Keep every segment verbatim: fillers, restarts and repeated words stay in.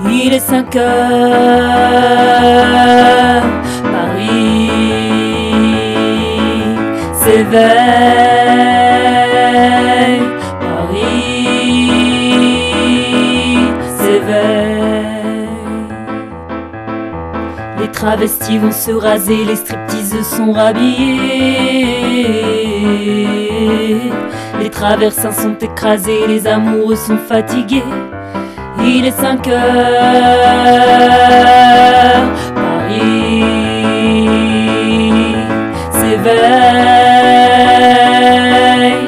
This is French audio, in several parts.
Il est cinq heures, Paris s'éveille, Paris s'éveille. Les travestis vont se raser, les stripteaseuses sont rhabillées. Les traversins sont écrasés, les amoureux sont fatigués. Il est cinq heures, Paris s'éveille,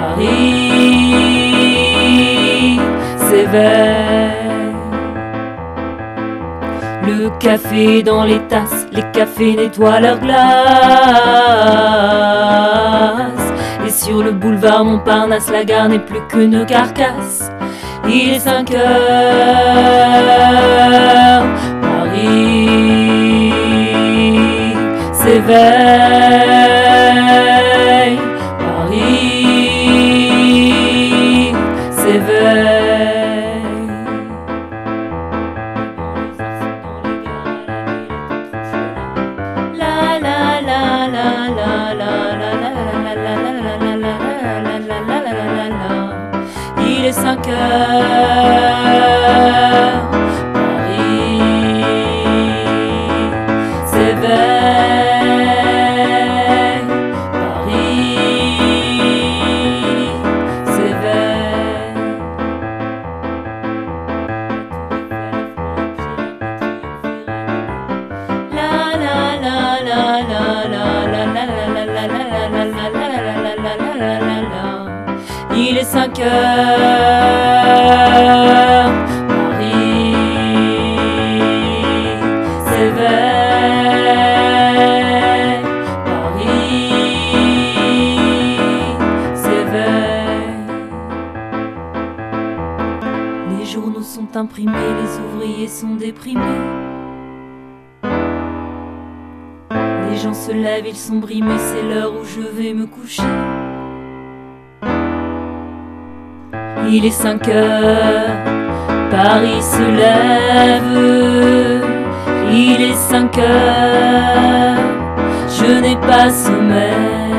Paris s'éveille. Le café dans les tasses, les cafés nettoient leurs glaces. Et sur le boulevard Montparnasse, la gare n'est plus qu'une carcasse. Il est cinq heures, Paris s'éveille, Paris s'éveille. La la la la la la la la la la la la la la la. Il est cinq heures, Paris s'éveille, Paris s'éveille. La la la la la la la la la la la la la. Il est cinq heures, Paris s'éveille, Paris s'éveille. Les journaux sont imprimés, les ouvriers sont déprimés. Les gens se lèvent, ils sont brimés, c'est l'heure où je vais me coucher. Il est cinq heures, Paris se lève. Il est cinq heures, je n'ai pas sommeil.